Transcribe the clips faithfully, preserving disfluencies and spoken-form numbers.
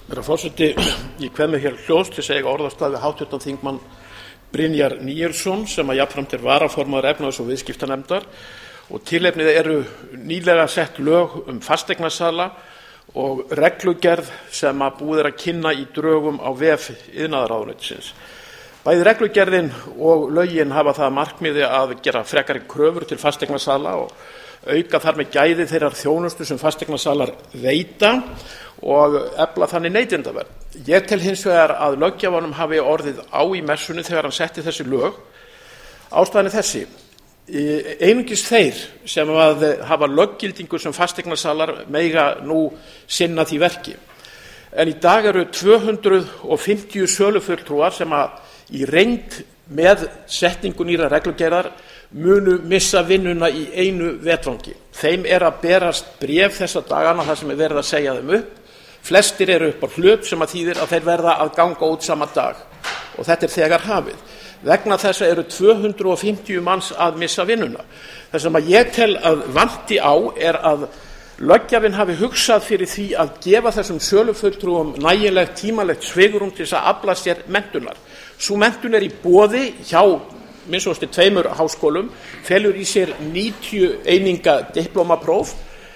Herra forseti, ég kveð mig hér hljóðs til að segja orðastað við háttvirtan þingmann Brynjar Níelsson sem að jafnframt er varaformaður efnahags- og viðskiptanefndar, og tilefnið eru nýlega sett lög um fasteignasala og reglugerð sem að búið er að kynna í drögum á vef iðnaðarráðuneytisins. Bæði reglugerðin og lögin hafa það að markmiði að gera frekari kröfur til fasteignasala og auka þar með gæði þeirrar þjónustu sem fasteignasalar veita og efla þannig neytendavernd. Ég tel hins vegar að löggjafanum hafi orðið á í messunni þegar hann setti þessi lög. Ástæðan er þessi: einungis þeir sem að hafa löggildingu sem fasteignasalar mega nú sinna því verki. En í dag eru tvö hundruð fimmtíu sölufulltrúar sem að í reynd með setningu nýrra reglugerðar munu missa vinnuna í einu vetfangi. Þeim er að berast bréf þessa dagana þar sem er verið að segja þeim upp. Flestir eru upp á hlut sem að þýðir að þeir verða að ganga út sama dag, og þetta er þegar hafið. Vegna þessa eru tvö hundruð fimmtíu manns að missa vinnuna. Það sem að ég tel að vanti á er að löggjafinn hafi hugsað fyrir því að gefa þessum sölufulltrúum nægilegt tímalegt svigrúm til þess að afla sér menntunar. Sú menntun er í boði hjá minnst kosti tveimur háskólum, felur í sér níutíu eininga diplómapróf.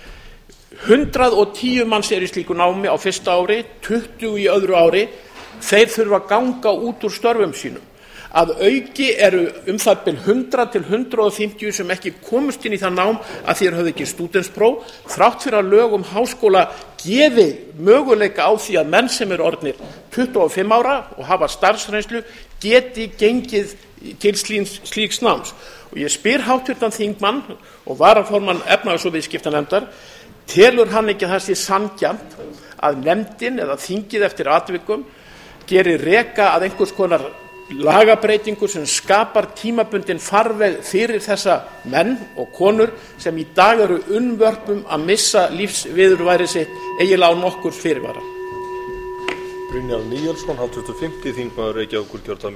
hundrað og tíu manns er í slíku námi á fyrsta ári, tuttugu í öðru ári. Þeir þurfa að ganga út úr störfum sínum. Að auki eru um það bil hundrað til hundrað fimmtíu sem ekki komust inn í það nám að þeir höfðu ekki stúdentspróf, þrátt fyrir að lög um háskóla gefi möguleika á því að menn sem eru orðnir tuttugu og fimm ára og hafa starfsreynslu geti gengið til slíks, slíks náms. Og ég spyr háttvirtan þingmann og varaformann efnahags- og viðskiptanefndar: telur hann ekki að það sé sanngjarnt að nefndin eða þingið eftir atvikum geri reka að einhvers konar lagabreitingu sem skapar tímabundin farveg fyrir þessa menn og konur sem í dag eru unnvörpum að missa lífsviðurværi sitt eiginlega á nokkurs fyrirvara? Brynjar Níelsson, háttvirtur fimmti þingmaður Reykjavíkurkjördæmis